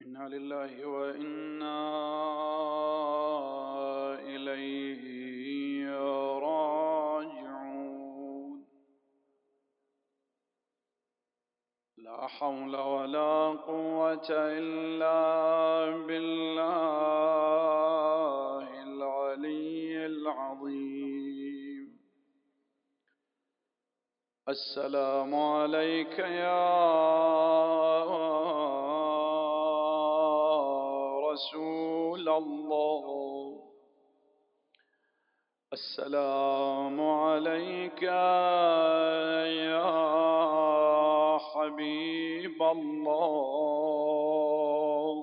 إنا لله وإنا إليه راجعون. لا حول ولا قوة إلا بالله العلي العظيم. السلام عليك يا رسول الله. السلام عليك يا حبيب الله.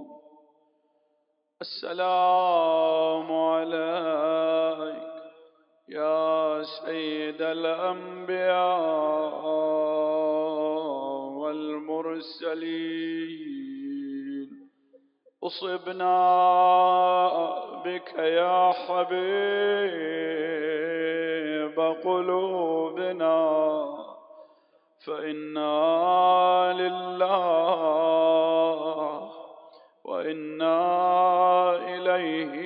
السلام عليك يا سيد الأنبياء والمرسلين. أصبنا بك يا حبيب قلوبنا، فإنا لله وإنا إليه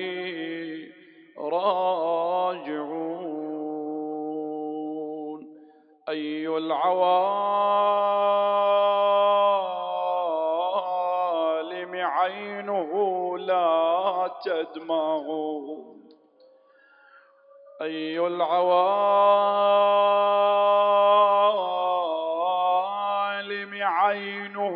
راجعون. أي العوالم عينه لا تدمع، أي العوالم عينه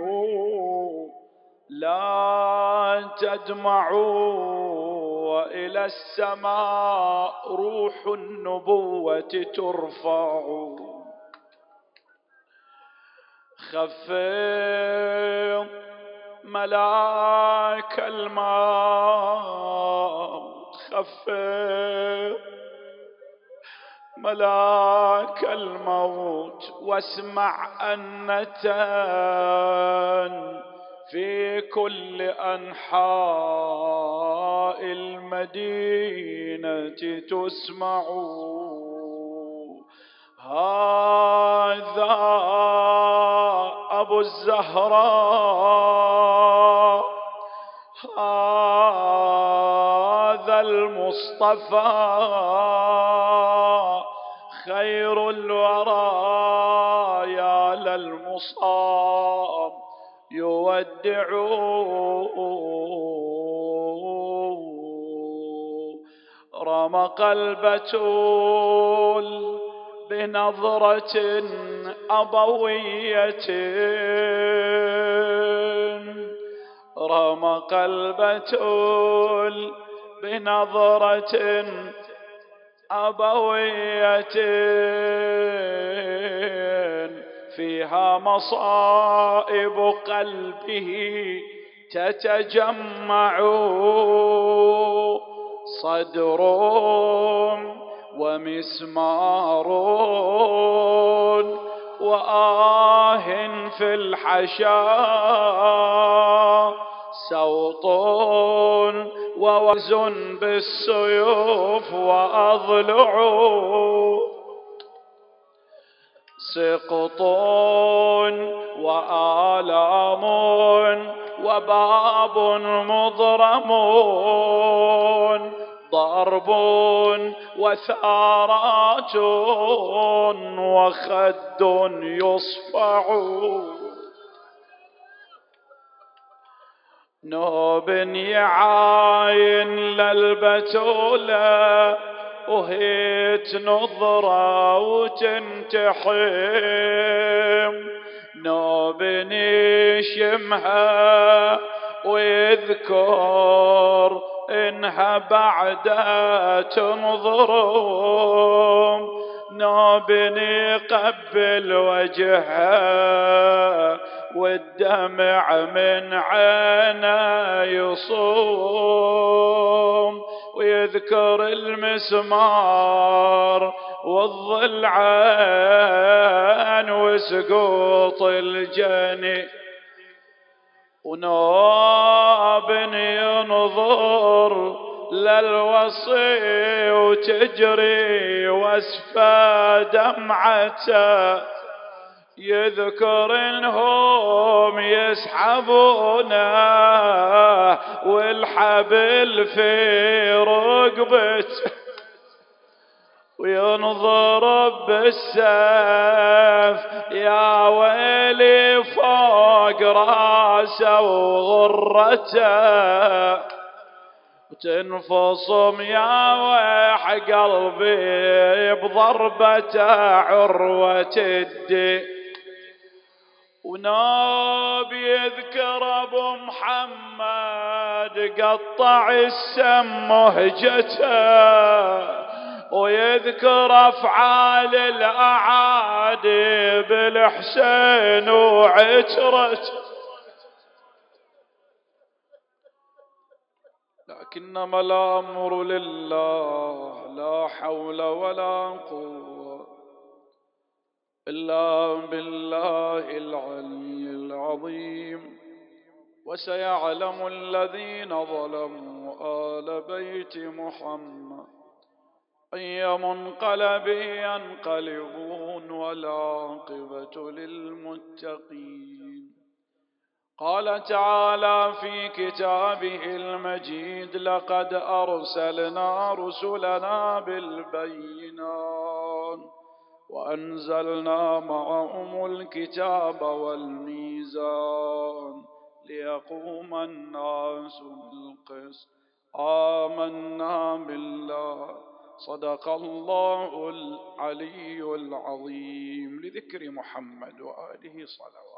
لا تدمع، وإلى السماء روح النبوة ترفع. خفض ملاك الموت، خفض ملاك الموت، واسمع أنة في كل أنحاء المدينة تسمع. هذا أبو الزهراء، هذا المصطفى خير الورى، يا للمصاب يودع. رمق البتول بنظرة أبوية، رمق البتول بنظرة أبوية، فيها مصائب قلبه تتجمع. صدر ومسمار وآه في الحشا، سوط ووز بالسيوف وأضلع، سقط وآلام وباب مضرم، ضرب وثارات وخد يصفع. نوب يعاين للبتولة، وهيت نظرة وتنتحم، نوب يشمها ويذكر إنها بعد تنظرم، نوب يقبل وجهها والدمع من عينه يصوم، ويذكر المسمار والضلعان وسقوط الجني، ونوب ينظر للوصي وتجري واسفى دمعته، يذكر انهم يسحبونه والحبل في رقبته وينضرب بالسيف يا ويلي فوق راسه وغرته وتنفصم يا ويح قلبي بضربته عروة الدين وناب يذكر ابو محمد قطع السم مهجته ويذكر افعال الاعادي بالحسين وعترته لكنما الامر لله لا حول ولا قوه إلا بالله العلي العظيم. وسيعلم الذين ظلموا آل بيت محمد أي منقلب ينقلبون والعاقبة للمتقين. قال تعالى في كتابه المجيد لقد أرسلنا رسلنا بالبينات وأنزلنا معهم الكتاب والميزان ليقوم الناس بالقسط آمنا بالله صدق الله العلي العظيم. لذكر محمد وآله صلوات.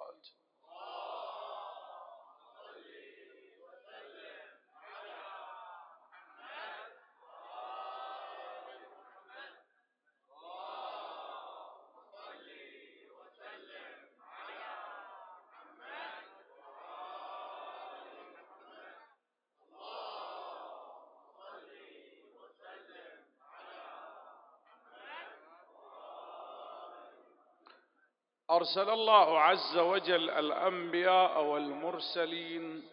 أرسل الله عز وجل الأنبياء والمرسلين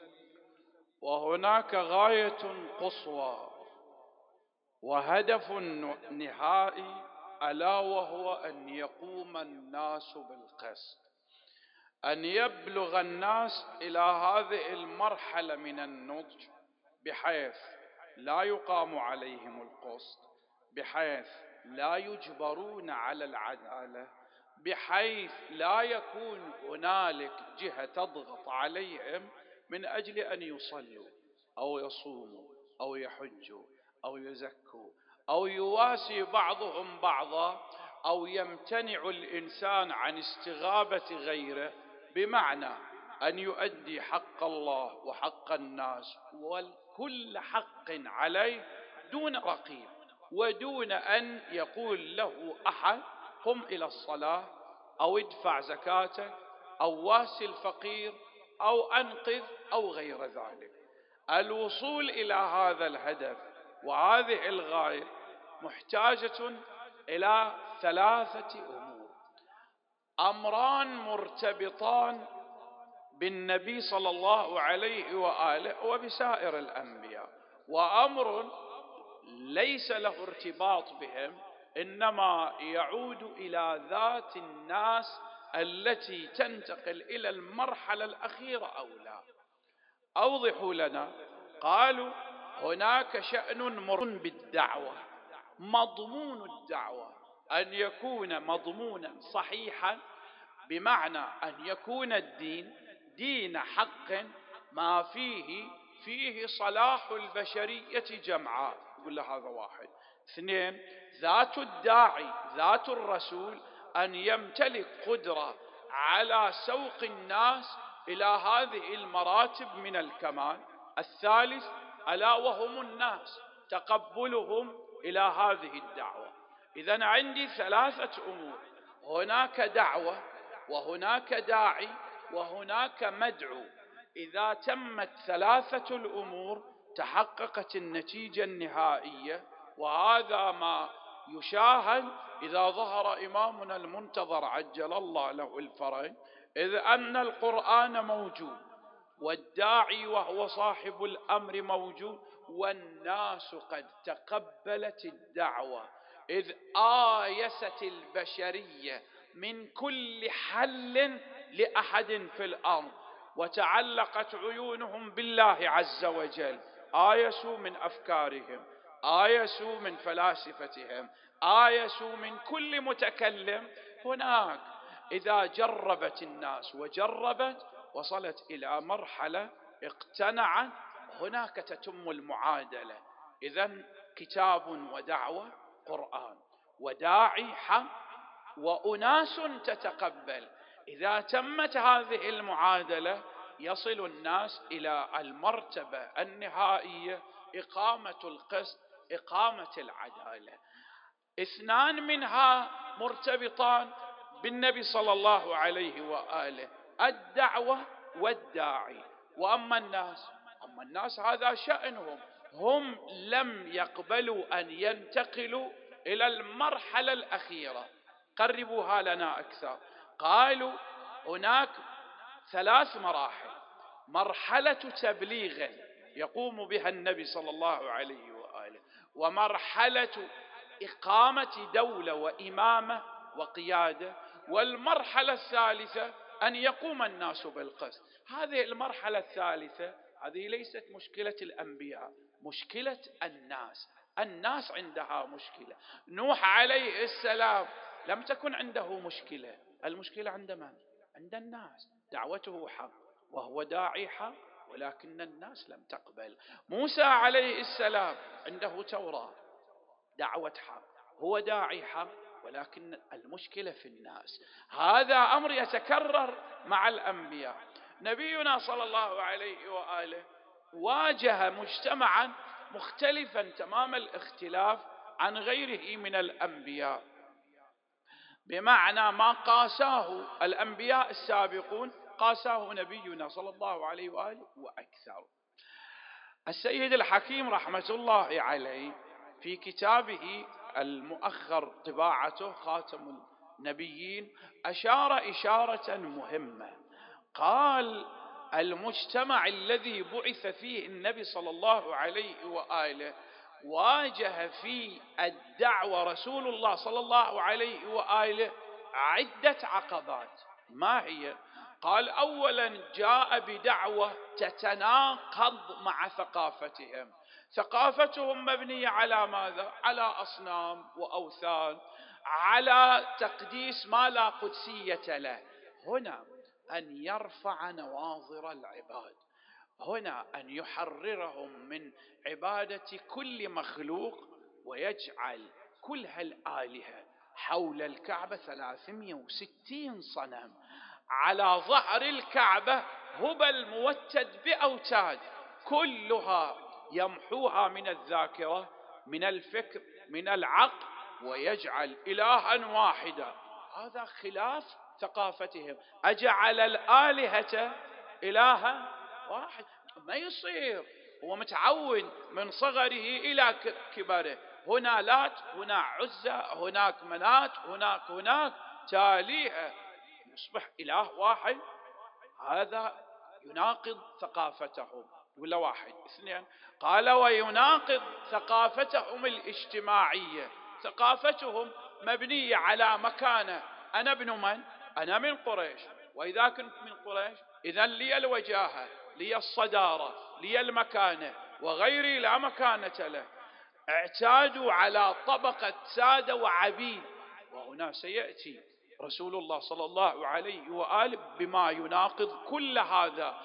وهناك غاية قصوى وهدف نهائي ألا وهو أن يقوم الناس بالقسط، أن يبلغ الناس إلى هذه المرحلة من النضج بحيث لا يقام عليهم القسط، بحيث لا يجبرون على العدالة، بحيث لا يكون هنالك جهة تضغط عليهم من أجل أن يصلوا أو يصوموا أو يحجوا أو يزكوا أو يواسي بعضهم بعضا أو يمتنع الإنسان عن استغابة غيره، بمعنى أن يؤدي حق الله وحق الناس وكل حق عليه دون رقيب ودون أن يقول له أحد قم إلى الصلاة أو ادفع زكاتك أو واسي الفقير أو أنقذ أو غير ذلك. الوصول إلى هذا الهدف وهذه الغاية محتاجة إلى ثلاثة أمور: أمران مرتبطان بالنبي صلى الله عليه وآله وبسائر الأنبياء، وأمر ليس له ارتباط بهم إنما يعود إلى ذات الناس التي تنتقل إلى المرحلة الأخيرة أو لا. أوضحوا لنا. قالوا هناك شأن مر بالدعوة، مضمون الدعوة أن يكون مضمونا صحيحا، بمعنى أن يكون الدين دين حق ما فيه صلاح البشرية جمعاء. يقول له هذا واحد. اثنين، ذات الداعي ذات الرسول أن يمتلك قدرة على سوق الناس إلى هذه المراتب من الكمال. الثالث ألا وهم الناس تقبلهم إلى هذه الدعوة. إذن عندي ثلاثة أمور: هناك دعوة وهناك داعي وهناك مدعو. إذا تمت ثلاثة الأمور تحققت النتيجة النهائية، وهذا ما يشاهد إذا ظهر إمامنا المنتظر عجل الله له الفرج، إذ أن القرآن موجود والداعي وهو صاحب الأمر موجود والناس قد تقبلت الدعوة، إذ آيست البشرية من كل حل لأحد في الأرض وتعلقت عيونهم بالله عز وجل، آيسوا من أفكارهم، آيسوا من فلاسفتهم، آيسوا من كل متكلم. هناك إذا جربت الناس وجربت وصلت إلى مرحلة اقتنعت، هناك تتم المعادلة. إذن كتاب ودعوة، قرآن وداعي حق وأناس تتقبل، إذا تمت هذه المعادلة يصل الناس إلى المرتبة النهائية، إقامة القسط، إقامة العدالة. اثنان منها مرتبطان بالنبي صلى الله عليه وآله، الدعوة والداعي. وأما الناس هذا شأنهم، هم لم يقبلوا أن ينتقلوا إلى المرحلة الأخيرة. قربوها لنا أكثر. قالوا هناك 3 مراحل: مرحلة تبليغ يقوم بها النبي صلى الله عليه وآله، ومرحلة إقامة دولة وإمامة وقيادة، والمرحلة الثالثة أن يقوم الناس بالقسط. هذه المرحلة الثالثة هذه ليست مشكلة الأنبياء، مشكلة الناس عندها مشكلة. نوح عليه السلام لم تكن عنده مشكلة، المشكلة عند من؟ عند الناس. دعوته حق وهو داعي حق، ولكن الناس لم تقبل. موسى عليه السلام عنده توراة، دعوة حق، هو داعي حق، ولكن المشكلة في الناس. هذا أمر يتكرر مع الأنبياء. نبينا صلى الله عليه وآله واجه مجتمعا مختلفا تمام الاختلاف عن غيره من الأنبياء، بمعنى ما قاساه الأنبياء السابقون قاساه نبينا صلى الله عليه وآله وأكثر. السيد الحكيم رحمة الله عليه في كتابه المؤخر طباعته خاتم النبيين أشار إشارة مهمة. قال المجتمع الذي بعث فيه النبي صلى الله عليه وآله واجه في الدعوة رسول الله صلى الله عليه وآله عدة عقبات. ما هي؟ قال أولا جاء بدعوة تتناقض مع ثقافتهم. ثقافتهم مبنية على ماذا؟ على أصنام وأوثان، على تقديس ما لا قدسية له. هنا أن يرفع نواظر العباد، هنا أن يحررهم من عبادة كل مخلوق، ويجعل كل هالآلهة حول الكعبة 360 صنم، على ظهر الكعبة هبل موتد بأوتاد، كلها يمحوها من الذاكرة، من الفكر، من العقل، ويجعل إلها واحدا. هذا خلاف ثقافتهم. أجعل الآلهة إلها واحد؟ ما يصير. هو متعود من صغره إلى كبره، هنا لات، هنا عزة، هناك منات، هناك تاليها، يصبح إله واحد. هذا يناقض ثقافتهم. ولا واحد اثنين؟ قال ويناقض ثقافتهم الاجتماعية. ثقافتهم مبنية على مكانة، أنا ابن من؟ أنا من قريش، وإذا كنت من قريش إذن لي الوجاهة، لي الصدارة، لي المكانة، وغيري لا مكانة له. اعتادوا على طبقة سادة وعبيد. وهنا سيأتي رسول الله صلى الله عليه وآله بما يناقض كل هذا،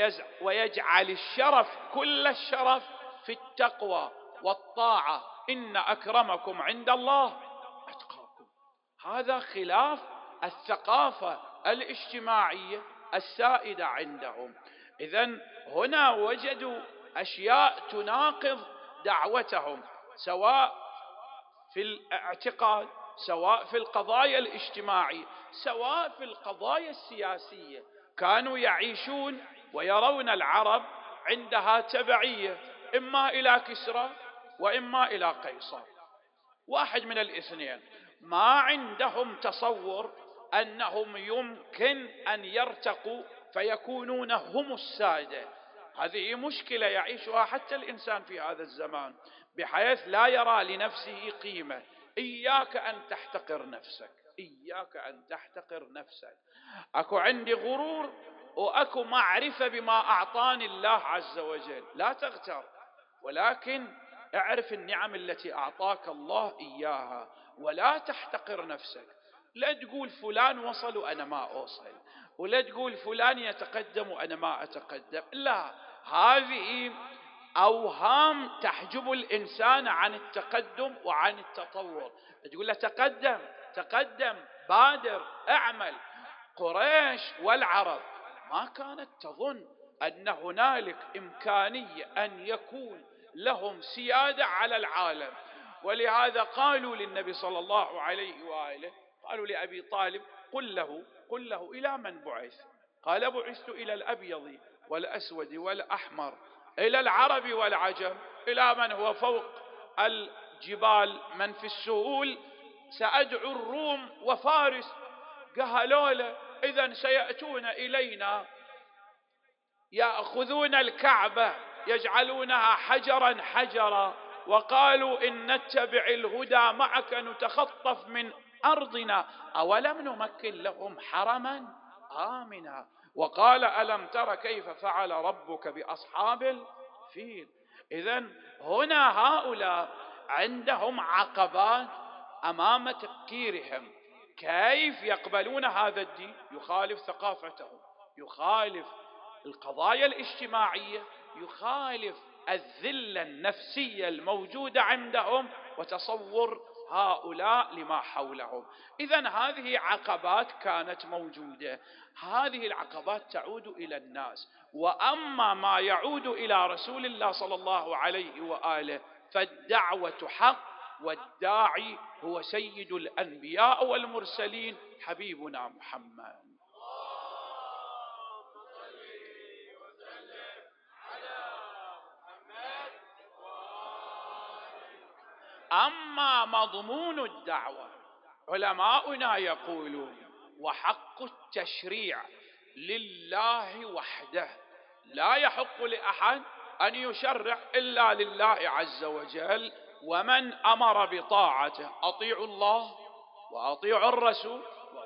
ويجعل الشرف كل الشرف في التقوى والطاعة. إن أكرمكم عند الله أتقاكم. هذا خلاف الثقافة الاجتماعية السائدة عندهم. إذن هنا وجدوا أشياء تناقض دعوتهم، سواء في الاعتقاد، سواء في القضايا الاجتماعية، سواء في القضايا السياسية. كانوا يعيشون ويرون العرب عندها تبعية، إما إلى كسرى وإما إلى قيصر، واحد من الاثنين. ما عندهم تصور أنهم يمكن أن يرتقوا فيكونون هم السادة. هذه مشكلة يعيشها حتى الإنسان في هذا الزمان، بحيث لا يرى لنفسه قيمة. إياك أن تحتقر نفسك، إياك أن تحتقر نفسك. أكو عندي غرور وأكو معرفة بما أعطاني الله عز وجل، لا تغتر، ولكن اعرف النعم التي أعطاك الله إياها، ولا تحتقر نفسك. لا تقول فلان وصل وأنا ما أوصل، ولا تقول فلان يتقدم وأنا ما أتقدم، لا، هذه أوهام تحجب الإنسان عن التقدم وعن التطور. تقول له تقدم تقدم، بادر، اعمل. قريش والعرب ما كانت تظن أن هنالك إمكانية أن يكون لهم سيادة على العالم، ولهذا قالوا للنبي صلى الله عليه وآله، قالوا لأبي طالب قل له إلى من بعث؟ قال بعثت إلى الأبيض والأسود والأحمر، إلى العرب والعجم، إلى من هو فوق الجبال، من في السهول، سأدعو الروم وفارس. قالوا له إذن سيأتون إلينا يأخذون الكعبة يجعلونها حجرا حجرا، وقالوا إن نتبع الهدى معك نتخطف من أرضنا، أولم نمكن لهم حرما آمنا، وقال ألم تر كيف فعل ربك بأصحاب الفيل. إذن هنا هؤلاء عندهم عقبات أمام تفكيرهم، كيف يقبلون هذا الدين؟ يخالف ثقافتهم، يخالف القضايا الاجتماعية، يخالف الذلة النفسية الموجودة عندهم وتصور هؤلاء لما حولهم. إذن هذه عقبات كانت موجودة، هذه العقبات تعود إلى الناس. وأما ما يعود إلى رسول الله صلى الله عليه وآله فالدعوة حق، والداعي هو سيد الأنبياء والمرسلين حبيبنا محمد. أما مضمون الدعوة علماؤنا يقولون وحق التشريع لله وحده، لا يحق لأحد أن يشرع إلا لله عز وجل، ومن أمر بطاعته أطيعوا الله وأطيعوا الرسول.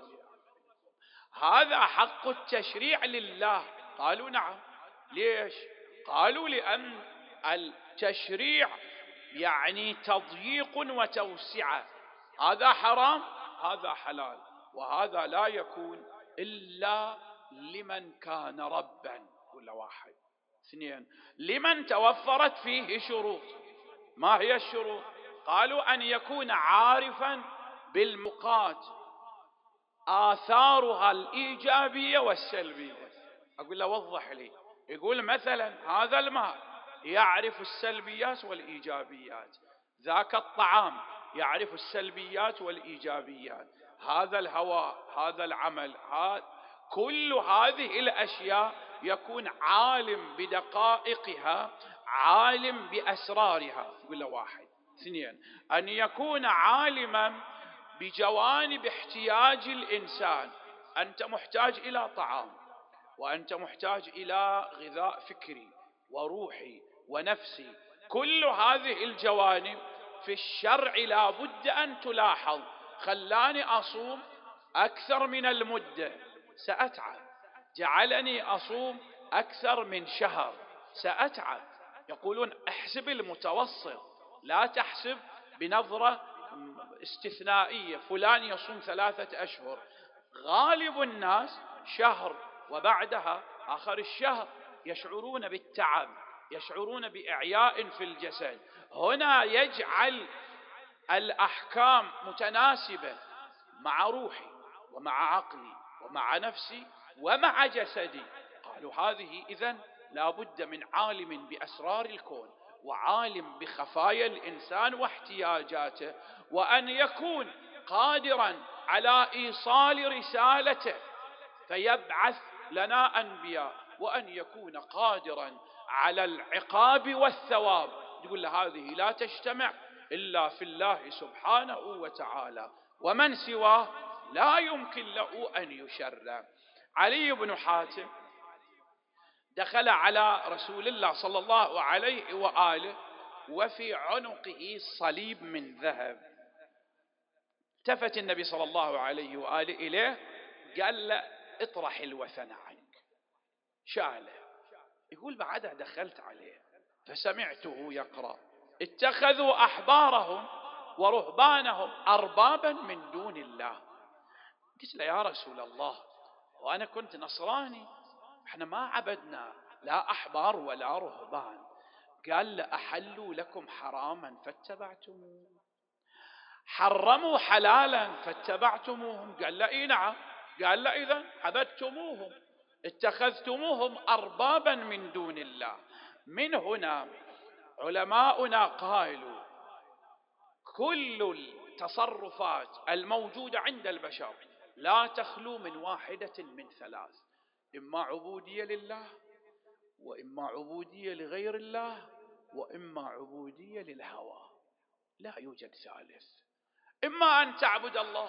هذا حق التشريع لله. قالوا نعم. ليش؟ قالوا لأن التشريع يعني تضييق وتوسعة، هذا حرام هذا حلال، وهذا لا يكون إلا لمن كان ربا، كل واحد. اثنين، لمن توفرت فيه شروط. ما هي الشروط؟ قالوا أن يكون عارفا بالمقات، آثارها الإيجابية والسلبية. أقول له وضح لي. يقول مثلا هذا الماء يعرف السلبيات والإيجابيات، ذاك الطعام يعرف السلبيات والإيجابيات، هذا الهواء، هذا العمل، كل هذه الأشياء يكون عالم بدقائقها، عالم بأسرارها. يقول له واحد. اثنين، أن يكون عالما بجوانب احتياج الإنسان. أنت محتاج إلى طعام، وأنت محتاج إلى غذاء فكري وروحي ونفسي، كل هذه الجوانب في الشرع لا بد أن تلاحظ. خلاني أصوم أكثر من المدة سأتعب، جعلني أصوم أكثر من شهر سأتعب. يقولون احسب المتوسط، لا تحسب بنظرة استثنائية فلان يصوم 3 أشهر. غالب الناس شهر وبعدها آخر الشهر يشعرون بالتعب، يشعرون بإعياء في الجسد. هنا يجعل الأحكام متناسبة مع روحي ومع عقلي ومع نفسي ومع جسدي. قالوا هذه إذن لا بد من عالم بأسرار الكون، وعالم بخفايا الإنسان واحتياجاته، وأن يكون قادرا على إيصال رسالته فيبعث لنا أنبياء، وأن يكون قادرا على العقاب والثواب. يقول هذه لا تجتمع إلا في الله سبحانه وتعالى، ومن سواه لا يمكن له أن يشرع. علي بن حاتم دخل على رسول الله صلى الله عليه وآله وفي عنقه صليب من ذهب. التفت النبي صلى الله عليه وآله إليه قال له اطرح الوثن عنك. شاله. يقول بعدها دخلت عليه فسمعته يقرأ: اتخذوا أحبارهم ورهبانهم أربابا من دون الله. قلت له: يا رسول الله، وأنا كنت نصراني، احنا ما عبدنا لا أحبار ولا رهبان. قال: أحلوا لكم حراما فاتبعتموه، حرموا حلالا فاتبعتموهم. قال: لا إيه نعم. قال: لا إذن عبدتموهم، اتخذتموهم أربابا من دون الله. من هنا علماؤنا قالوا: كل التصرفات الموجودة عند البشر لا تخلو من واحدة من ثلاث: إما عبودية لله، وإما عبودية لغير الله، وإما عبودية للهوى. لا يوجد ثالث. إما أن تعبد الله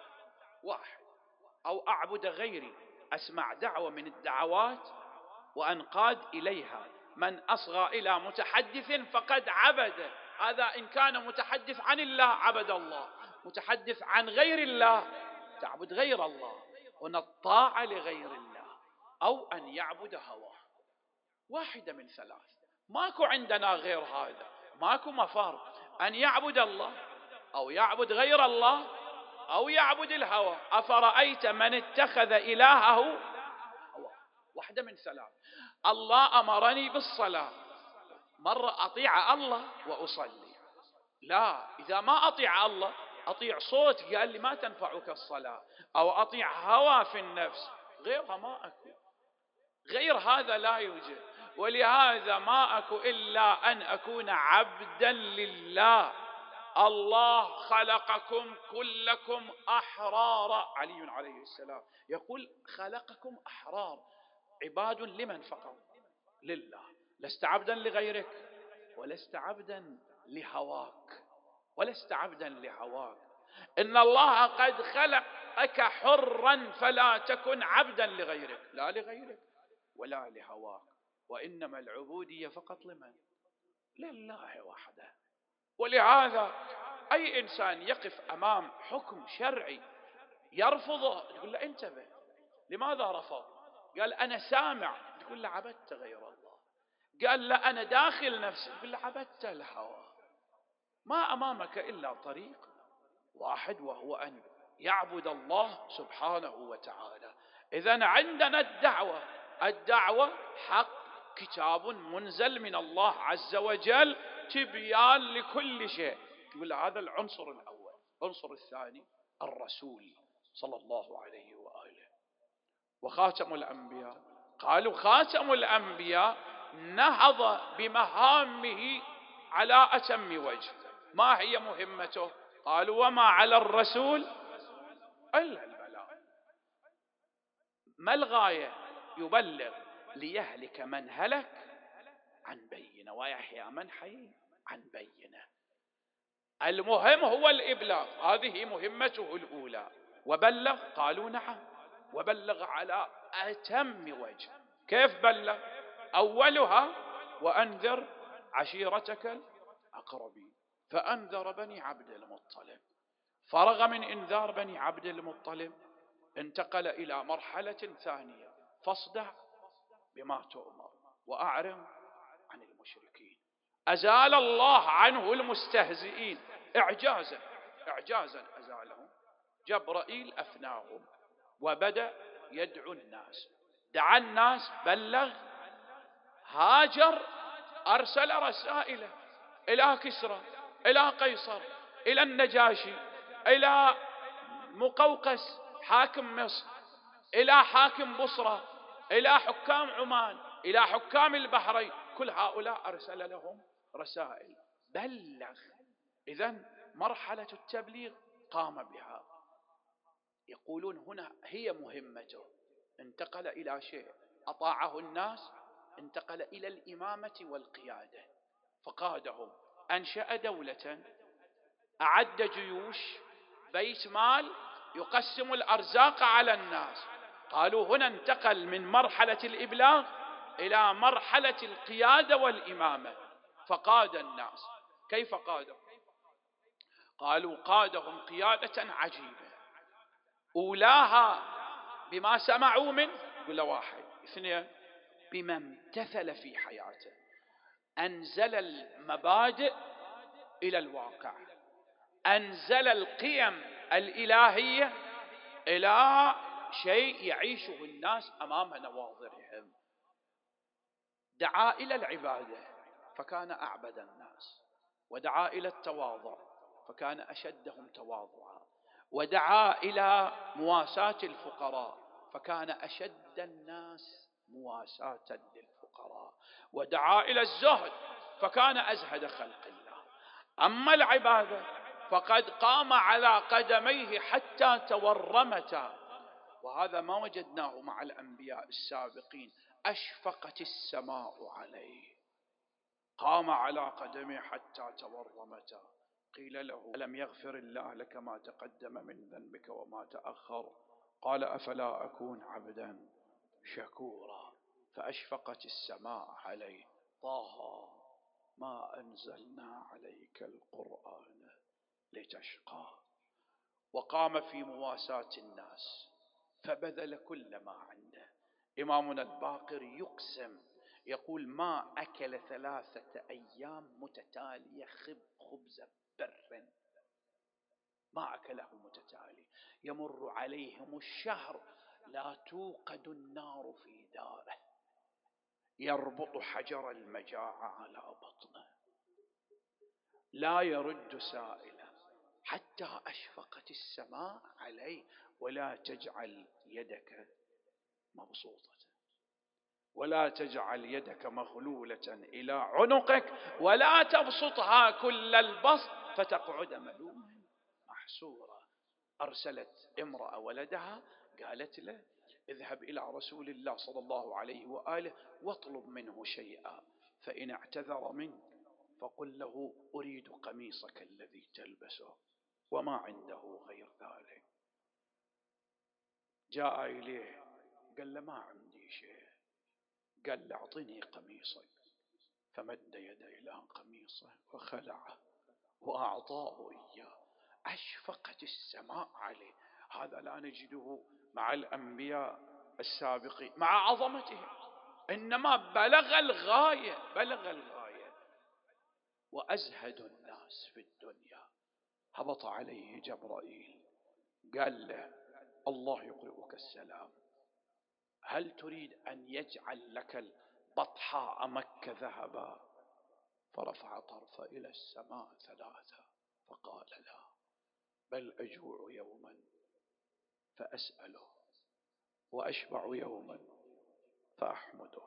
واحد، أو أعبد غيري، أسمع دعوة من الدعوات وأنقاد إليها. من أصغى إلى متحدث فقد عبد. هذا إن كان متحدث عن الله عبد الله، متحدث عن غير الله تعبد غير الله. هنا الطاعة لغير الله، أو أن يعبد هواه. واحدة من ثلاث، ماكو عندنا غير هذا، ماكو مفر. أن يعبد الله، أو يعبد غير الله، أو يعبد الهوى. أفرأيت من اتخذ إلهه هواه. واحدة من ثلاث. الله أمرني بالصلاة، مرة أطيع الله وأصلي. لا، إذا ما أطيع الله أطيع صوت قال لي ما تنفعك الصلاة، أو أطيع هوى في النفس، غيرها ما أكو. غير هذا لا يوجد. ولهذا ما أكو إلا أن أكون عبدا لله. الله خلقكم كلكم أحرارا. علي عليه السلام يقول: خلقكم أحرار. عباد لمن فقط؟ لله. لست عبدا لغيرك، ولست عبدا لهواك، ولست عبدا لهواك. إن الله قد خلقك حرا، فلا تكن عبدا لغيرك، لا لغيرك ولا لهواك. وإنما العبودية فقط لمن؟ لله وحده. ولهذا أي إنسان يقف أمام حكم شرعي يرفضه تقول له: انتبه، لماذا رفض؟ قال: أنا سامع. تقول له: عبدت غير الله. قال: لا، أنا داخل نفسي. تقول له: عبدت الهوى. ما أمامك إلا طريق واحد، وهو أن يعبد الله سبحانه وتعالى. إذن عندنا الدعوة حق، كتاب منزل من الله عز وجل، تبيان لكل شيء. يقول هذا العنصر الأول. العنصر الثاني الرسول صلى الله عليه وآله. وخاتم الأنبياء، قالوا: خاتم الأنبياء نهض بمهامه على أتم وجه. ما هي مهمته؟ قالوا: وما على الرسول إلا البلاغ. ما الغاية؟ يبلغ ليهلك من هلك عن بينة، ويحيى من حي عن بينة. المهم هو الإبلاغ، هذه مهمته الأولى. وبلغ؟ قالوا: نعم، وبلغ على أتم وجه. كيف بلغ؟ أولها: وأنذر عشيرتك الأقربين. فأنذر بني عبد المطلب. فرغ من إنذار بني عبد المطلب انتقل إلى مرحلة ثانية: فاصدع بما تؤمر وأعرض عن المشركين. أزال الله عنه المستهزئين إعجازا أزالهم. جبرائيل أفناهم وبدأ يدعو الناس، دعا الناس، بلغ. هاجر أرسل رسائل إلى كسرى، إلى قيصر، إلى النجاشي، إلى مقوقس حاكم مصر، إلى حاكم بصرة، إلى حكام عمان، إلى حكام البحرين. كل هؤلاء أرسل لهم رسائل، بلغ. إذن مرحلة التبليغ قام بها. يقولون هنا هي مهمته. انتقل إلى شيء أطاعه الناس، انتقل إلى الإمامة والقيادة، فقادهم، أنشأ دولة، أعد جيوش، بيت مال، يقسم الأرزاق على الناس. قالوا هنا انتقل من مرحلة الإبلاغ إلى مرحلة القيادة والإمامة، فقاد الناس. كيف قادهم؟ قالوا: قادهم قيادة عجيبة. أولاها بما سمعوا منه. يقول: واحد، اثنين، بما امتثل في حياته، أنزل المبادئ إلى الواقع، أنزل القيم الإلهية إلى شيء يعيشه الناس أمام نواظرهم. دعا إلى العبادة فكان أعبد الناس، ودعا إلى التواضع فكان أشدهم تواضعا، ودعا إلى مواساة الفقراء فكان أشد الناس مواساة للفقراء، ودعا إلى الزهد فكان أزهد خلق الله. أما العبادة فقد قام على قدميه حتى تورمتا، وهذا ما وجدناه مع الأنبياء السابقين. أشفقت السماء عليه، قام على قدمه حتى تورمتا. قيل له: ألم يغفر الله لك ما تقدم من ذنبك وما تأخر؟ قال: أفلا أكون عبدا شكورا. فأشفقت السماء عليه. طه ما أنزلنا عليك القرآن لتشقى. وقام في مواساة الناس فبذل كل ما عنده. إمامنا الباقر يقسم، يقول: ما أكل 3 أيام متتالية خبز بر، ما أكله متتالي، يمر عليهم الشهر لا توقد النار في داره، يربط حجر المجاعة على بطنه، لا يرد سائلا، حتى أشفقت السماء عليه. ولا تجعل يدك مبسوطة، ولا تجعل يدك مغلولة إلى عنقك، ولا تبسطها كل البسط فتقعد ملوما محسورا. أرسلت امرأة ولدها قالت له: اذهب إلى رسول الله صلى الله عليه وآله واطلب منه شيئا، فإن اعتذر منك فقل له: أريد قميصك الذي تلبسه، وما عنده غير ذلك. جاء إليه قال له: ما عندي شيء. قال له: أعطني قميصك. فمد يده إلى قميصه وخلعه وأعطاه إياه. أشفقت السماء عليه. هذا لا نجده مع الأنبياء السابقين مع عظمتهم، إنما بلغ الغاية، بلغ الغاية. وأزهد الناس في الدنيا. هبط عليه جبرائيل قال له: الله يقرئك السلام، هل تريد أن يجعل لك البطحاء مكة ذهبا؟ فرفع طرفه إلى السماء 3 فقال: لا، بل أجوع يوما فأسأله، وأشبع يوما فأحمده.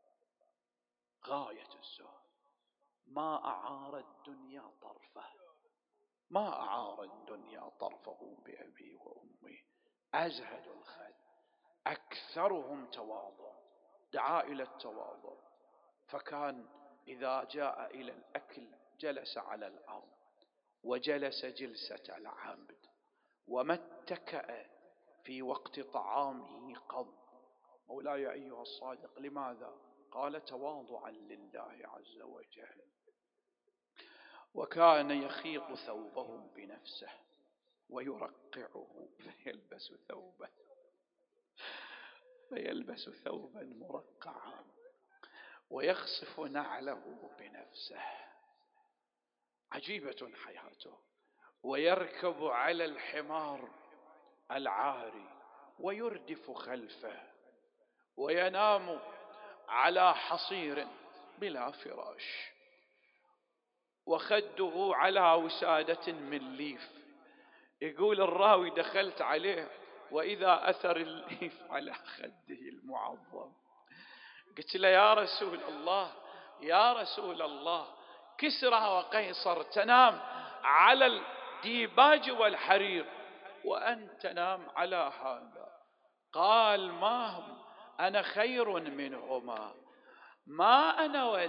غاية الزهد. ما أعار الدنيا طرفه، ما أعار الدنيا طرفه بأبي وأمي. أزهد الخلق، أكثرهم تواضع. دعا إلى التواضع، فكان إذا جاء إلى الأكل جلس على الأرض، وجلس جلسة العبد، وما اتكأ في وقت طعامه قط. مولاي أيها الصادق، لماذا؟ قال: تواضعا لله عز وجل. وكان يخيط ثوبه بنفسه ويرقعه فيلبس ثوبا مرقعا، ويخصف نعله بنفسه. عجيبة حياته. ويركب على الحمار العاري ويردف خلفه، وينام على حصير بلا فراش، وخده على وسادة من ليف. يقول الراوي: دخلت عليه وإذا أثر الليف على خده المعظم. قلت له: يا رسول الله، يا رسول الله، كسرى وقيصر تنام على الديباج والحرير، وأنت تنام على هذا. قال: ما هم، أنا خير منهما. ما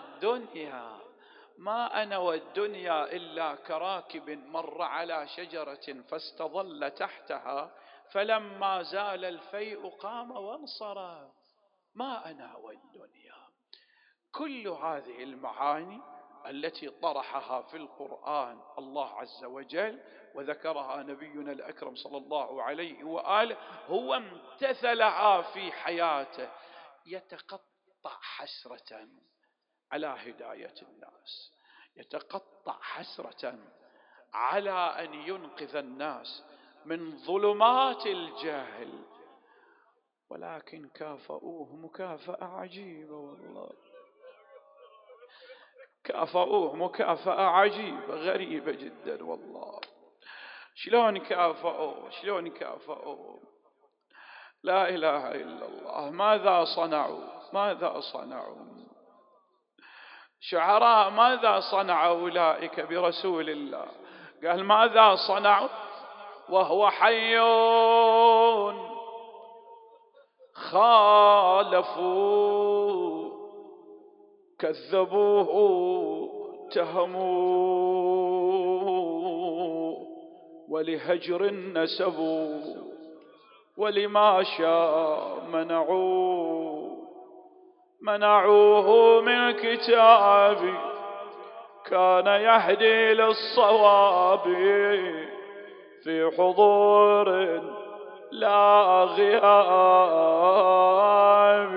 أنا والدنيا إلا كراكب مر على شجرة فاستظل تحتها، فلما زال الفيء قام وانصرف. ما أنا والدنيا. كل هذه المعاني التي طرحها في القرآن الله عز وجل وذكرها نبينا الأكرم صلى الله عليه وآله، هو امتثلها في حياته. يتقطع حسرة على هداية الناس، يتقطع حسرة على أن ينقذ الناس من ظلمات الجهل، ولكن كافأوه مكافأة عجيبة والله، كافأوه مكافأة عجيبة غريبة جدا والله. شلون كافأوه؟ شلون كافأوه؟ لا إله إلا الله. ماذا صنعوا؟ ماذا صنعوا؟ شعراء ماذا صنع أولئك برسول الله؟ قال ماذا صنعوا وهو حي؟ خالفوا كذبوه اتهموا، ولهجر نسبوا ولما شاء منعوه من كتابي كان يهدي للصواب في حضور لا غياب،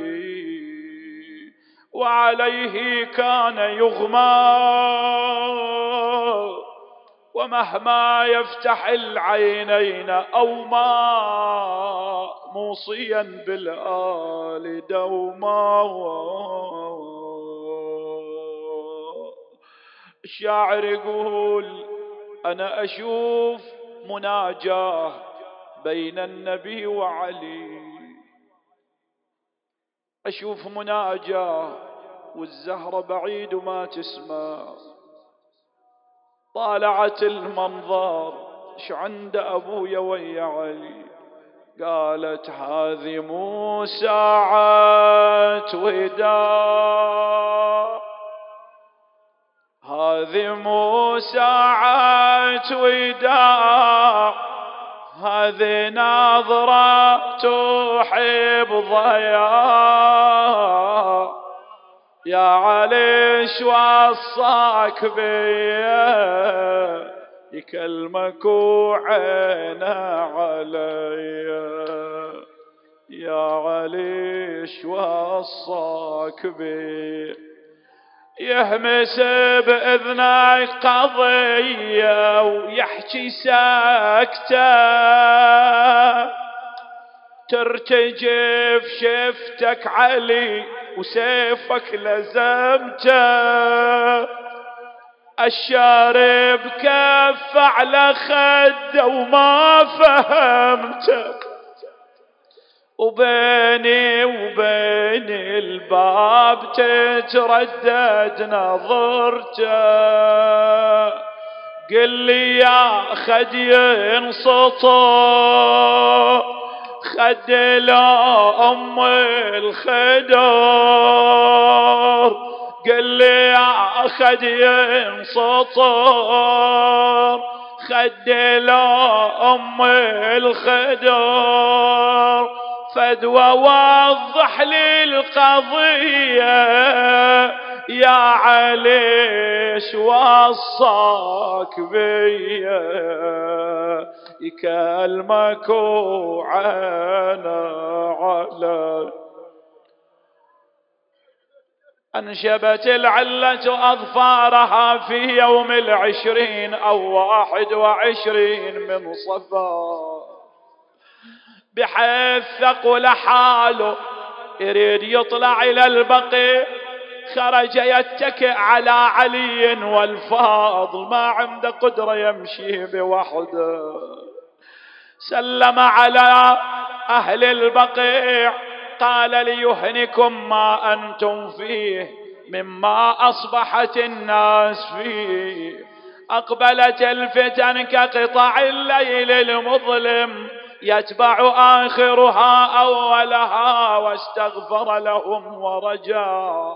وعليه كان يغمى ومهما يفتح العينين أوما موصيا بالآل دوما. الشاعر يقول أنا أشوف مناجاه بين النبي وعلي، أشوف مناجاه والزهرة بعيد وما تسمع، طالعت المنظر شو عند أبويا ويا علي، قالت هذه مو ساعة وداع، هذه مو ساعة وداع، هذه نظرة تحب ضياع، يا علي شو وصاك بيا يكلمك وعينه عليا، يا علي شو وصاك بيا، يهمس بإذنك قضية ويحكي ساكتة، ترتجف شفتك علي وسيفك لزمته، الشارب كف على خده وما فهمته، وبيني وبين الباب تتردد نظرته، قل لي يا خد ينسطو خد لا أم الخدر، قل لي يا خد ينسطو خد لا أم الخدر، فدوى وضح لي القضية يا علي شو وصاك بيا يكلمك وعينه علي. أنشبت العلة أظفارها في يوم 20 أو 21 من صفر، بحيث ثقل حاله يريد يطلع إلى البقيع، خرج يتكئ على علي والفاضل ما عنده قدرة يمشي بوحده، سلم على أهل البقيع قال ليهنكم ما أنتم فيه مما أصبحت الناس فيه، أقبلت الفتن كقطع الليل المظلم يتبع آخرها أولها، واستغفر لهم ورجا.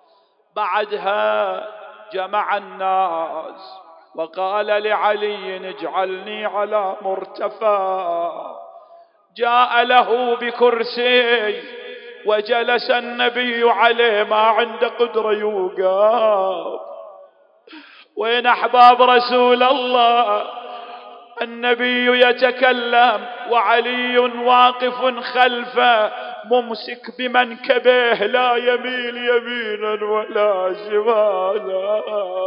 بعدها جمع الناس وقال لعلي اجعلني على مرتفع، جاء له بكرسي وجلس النبي عليه ما عنده قدرة يوقف. وين أحباب رسول الله؟ النبي يتكلم وعلي واقف خلفه ممسك بمنكبه لا يميل يمينا ولا شمالا.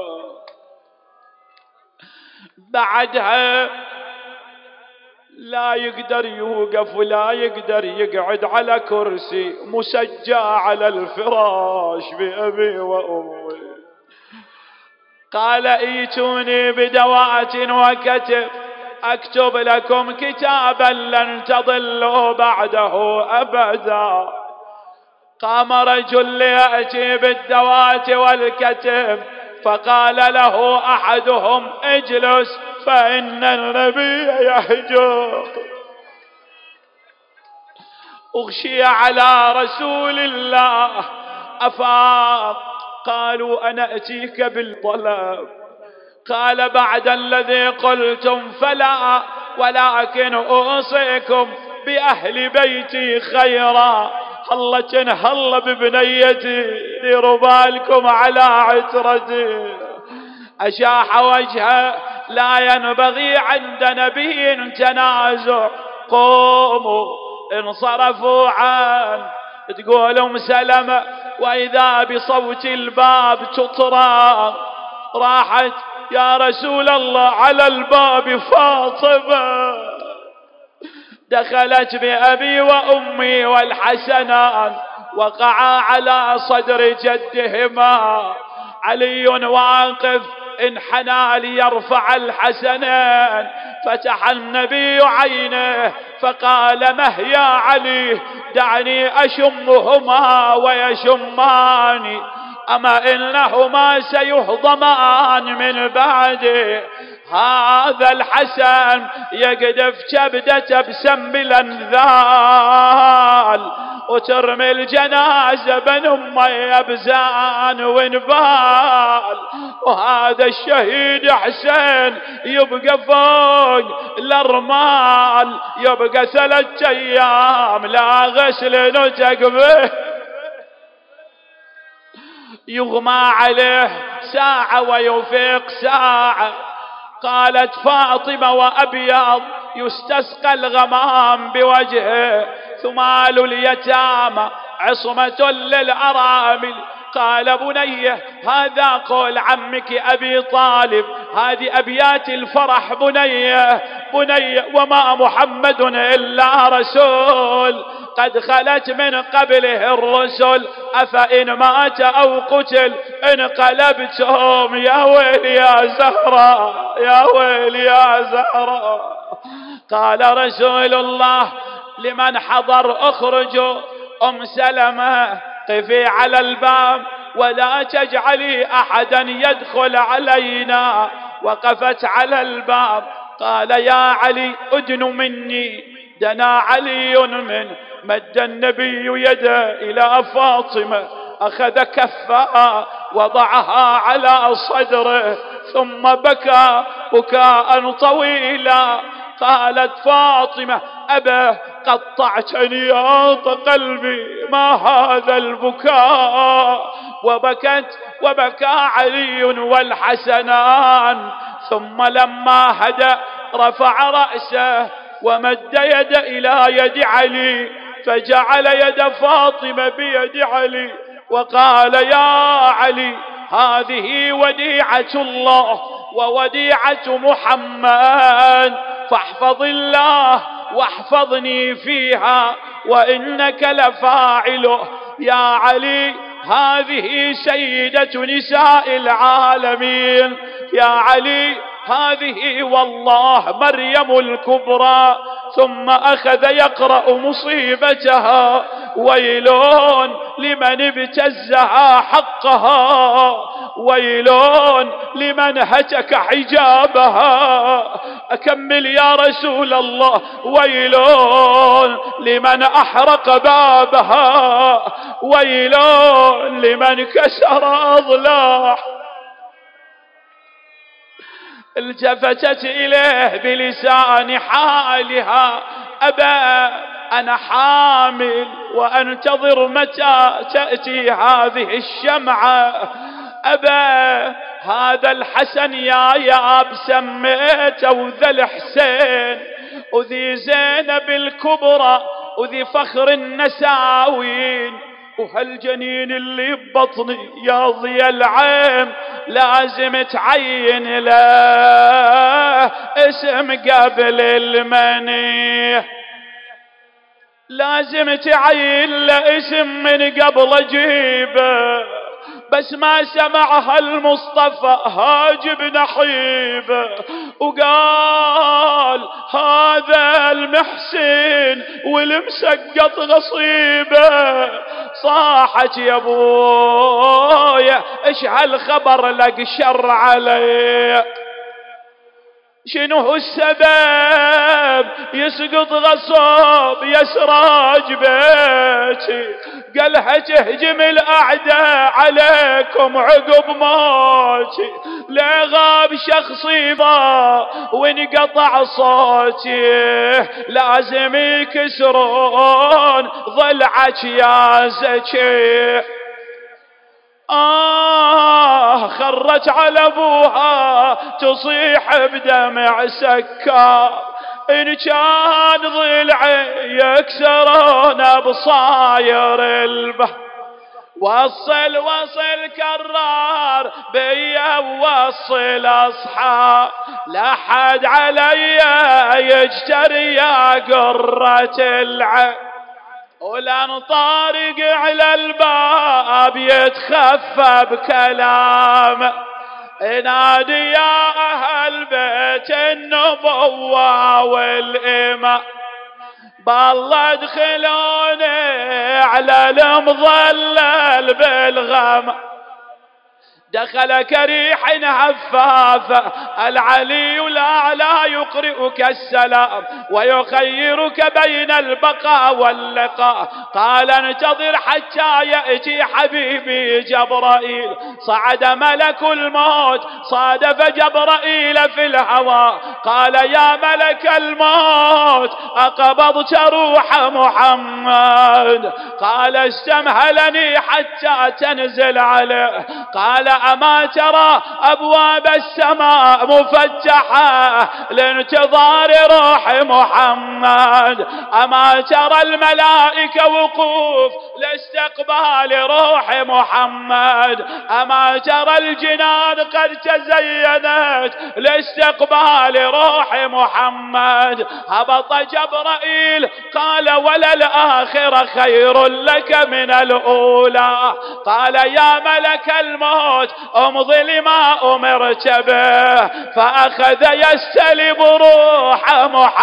بعدها لا يقدر يوقف ولا يقدر يقعد على كرسي، مسجى على الفراش بأبي وأمي. قال ايتوني بدوات وكتب اكتب لكم كتابا لن تضلوا بعده ابدا. قام رجل ليأتي بالدوات والكتب، فقال له احدهم اجلس فإن النبي يهجر. أغشي على رسول الله أفاق. قالوا أنا أتيك بالطلب. قال بعد الذي قلتم فلا، ولكن أوصيكم بأهل بيتي خيرا. هلا تنهلا ببنيتي لربالكم على عترتي. أشاح وجهه لا ينبغي عند نبي تنازع. قوموا انصرفوا عن تقول ام سلمة، وإذا بصوت الباب تطرى. راحت يا رسول الله على الباب فاطمة، دخلت بأبي وأمي والحسنان، وقعا على صدر جدهما. علي واقف انحنى ليرفع الحسنين، فتح النبي عينه فقال مه يا علي، دعني أشمهما ويشماني، أما إنهما سيهضمان من بعدي. هذا الحسن يقدف كبدة بسم الأنذال، وترمي الجنازة بن أمي بزان ونبال. وهذا الشهيد حسين يبقى فوق الأرمال، يبقى 3 أيام لا غسل نتق به، يغمى عليه ساعة ويفيق ساعة. قالت فاطمة وأبيض يستسقى الغمام بوجهه، ثمال اليتامى عصمة للأرامل. قال بنيه هذا قول عمك أبي طالب، هذه أبيات الفرح بنيه بنيه، وما محمد إلا رسول قد خلت من قبله الرسل، أفإن مات أو قتل انقلبتم يا ويل يا زهراء يا ويل يا زهراء. قال رسول الله لمن حضر اخرجوا. أم سلمة قفي على الباب ولا تجعلي أحدا يدخل علينا. وقفت على الباب. قال يا علي أدن مني. دنا علي من مد النبي يده إلى فاطمة، أخذ كفها وضعها على صدره، ثم بكى بكاء طويلا. قالت فاطمة أبا قطعتني يا قلبي، ما هذا البكاء؟ وبكى علي والحسنان. ثم لما هدأ رفع رأسه ومد يد إلى يد علي، فجعل يد فاطمة بيد علي، وقال يا علي هذه وديعة الله ووديعة محمد، فاحفظ الله واحفظني فيها وإنك لفاعله. يا علي هذه سيدة نساء العالمين، يا علي هذه والله مريم الكبرى. ثم أخذ يقرأ مصيبتها: ويل لمن ابتزها حقها، ويل لمن هتك حجابها. أكمل يا رسول الله: ويل لمن أحرق بابها، ويل لمن كسر أضلاع. التفتت إليه بلسان حالها: أبا أنا حامل وأنتظر متى تأتي هذه الشمعة. أبا هذا الحسن يا سميته ذا الحسين، وذي زينب الكبرى وذي فخر النساوين، وهالجنين اللي ببطني يا ضي العين لازم تعين له اسم قبل المنيه، لازم تعين له اسم من قبل اجيبه، بس ما سمعها المصطفى هاجب نحيبه، وقال هذا المحسن والمسقط غصيبه. صاحت يا ابويا ايش هالخبر لك شر علي، شنو هو السبب يسقط غصب يسراج بيتي؟ قالها تهجم الاعداء عليكم عقب موتي، لا غاب شخصي وانقطع صوتي، لازم يكسرون ضلعك يا زكي. خرت على ابوها تصيح بدمع سكار، ان كان ضلعي يكسرون بصاير البحر، وصل كرار بيا ووصل اصحاب، لا حد علي يجتري يا قرة العين، ولا نطارق على الباب يتخفى بكلام، نادي يا أهل بيت النبوة والإمام، بالله ادخلوني على المظلل بالغم. دخل كريح هفافة العلي الأعلى يقرئك السلام ويخيرك بين البقاء واللقاء، قال انتظر حتى يأتي حبيبي جبرائيل. صعد ملك الموت صادف جبرائيل في الهوى، قال يا ملك الموت أقبضت روح محمد؟ قال استمهلني حتى تنزل عليه. قال أما ترى أبواب السماء مفتحة لانتظار روح محمد؟ أما ترى الملائكة وقوف لاستقبال روح محمد؟ أما ترى الجنان قد تزينت لاستقبال روح محمد؟ هبط جبرائيل قال وللآخرة خير لك من الأولى. قال يا ملك الموت امضي لما امرت به، فاخذ يستلب روح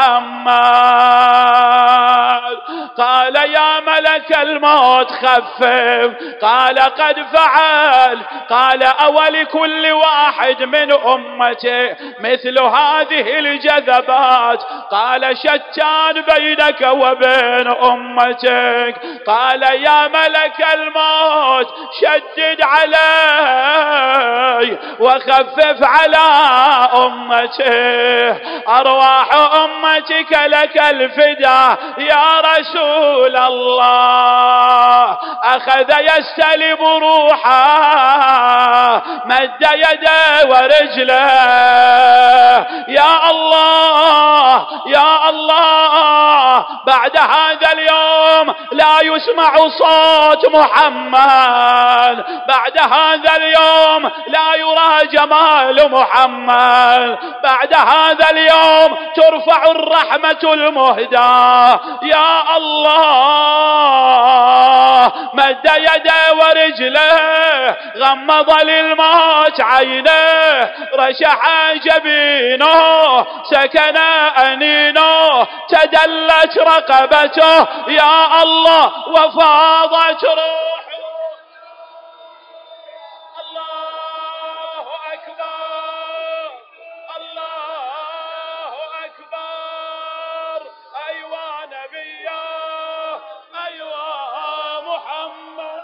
محمد. قال يا ملك الموت خفف، قال قد فعل. قال اول كل واحد من امتي مثل هذه الجذبات؟ قال شتان بينك وبين امتك. قال يا ملك الموت شدد علي وخفف على أمته، أرواح أمتك لك الفداء يا رسول الله. أخذ يستلب روحه مد يده ورجله، يا الله يا الله بعد هذا اليوم لا يسمع صوت محمد، بعد هذا اليوم لا يرى جمال محمد، بعد هذا اليوم ترفع الرحمة المهداة. يا الله مد يده ورجله، غمض للموت عينه، رشح جبينه، سكن أنينه، تدلت رقبته يا الله وفاضت روحه. الله أكبر الله أكبر، أيوة نبيه أيوة محمد.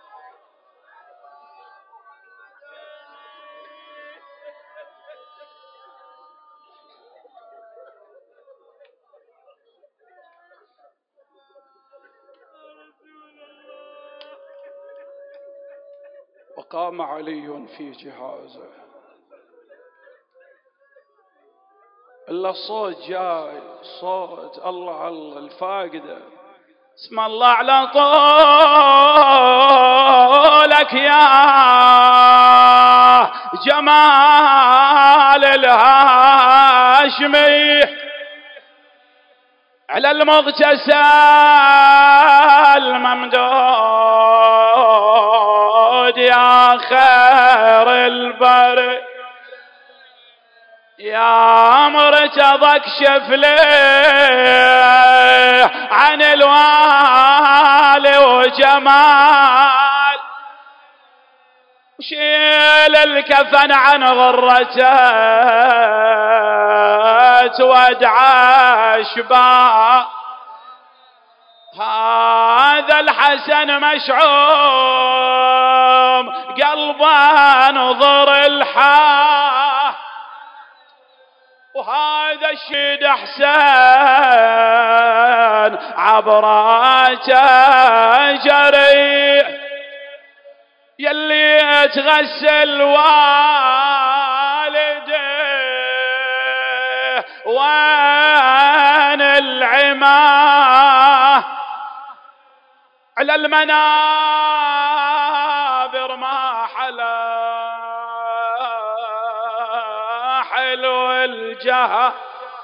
وقام علي في جهازه، إلا صوت جاي، صوت الله الله الفاقدة اسم الله على طولك يا جمال الهاشمي، على المغتسل الممدود يا خير البر، يا مرتضى اكشف لي عن الوالي وجمال، شيل الكفن عن غرته وادعى شباب، هذا الحسن مشعوم قلبه نظر الحاه، وهذا الشيد حسين عبراته جريح، يلي تغسل والديه وين العماه، على المنابر ما حلا حلو الجهة،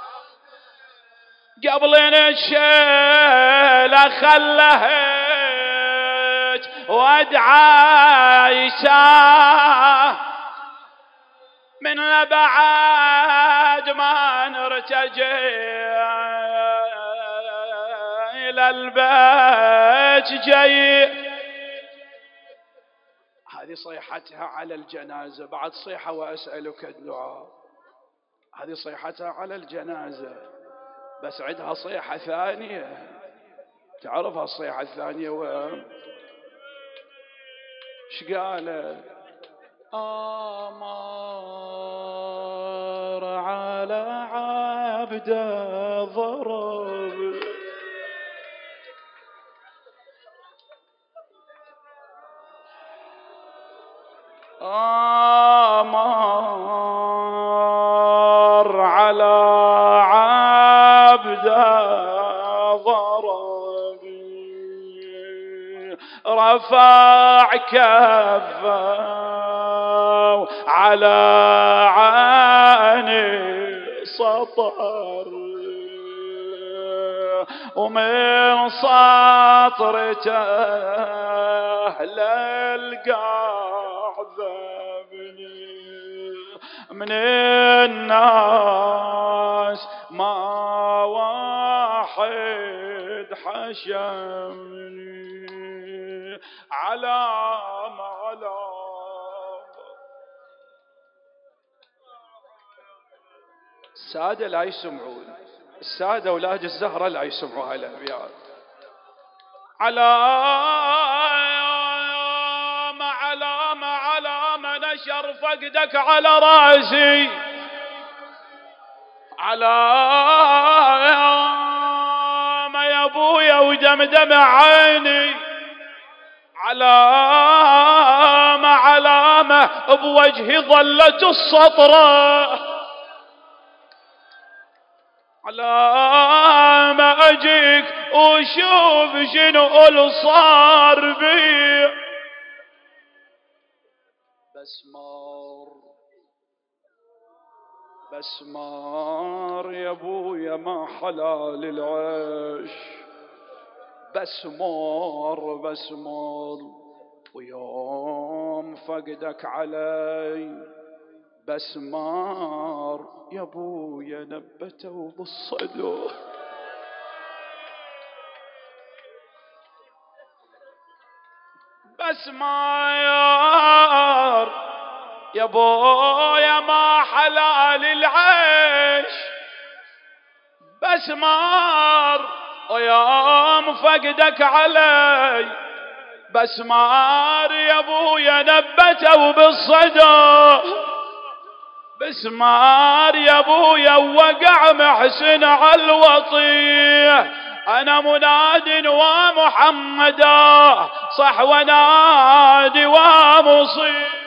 قبل نشيله خلهت وادعى من بعد ما نرتجي إلى البيت جاي. هذه صيحتها على الجنازة، بعد صيحة وأسألك الدعاء، هذه صيحتها على الجنازة، بس عندها صيحة ثانية، تعرفها الصيحة الثانية وين؟ ايش قالت؟ أمر على عبده ضرب، أمر على عبده ضرب، رفع كفه على عيني سطر، ومن سطرته للقاع ذبني، من الناس ما واحد حشمني، علام علام. السادة لا يسمعون، السادة أولاد الزهرة لا يسمعوا هالأبيات. علامة علامة علامة نشر فقدك على راسي، علامة يا ابويا ودمدم عيني، علامة علامة بوجهي ظلت السطرة، علامة أجيك وشوف شنو اللي صار بي. بسمار يا ابويا ما حلال العيش، بسمار ويوم فقدك علي، بسمار يا ابويا نبته بالصدو، بسمار يا ابويا ما حلال العيش، بسمار ويوم فقدك علي، بسمار يا ابويا نبته بالصدى، بسمار يا ابويا وقع محسن على الوطيه، انا مناد ومحمدا صح ونادي ومصير.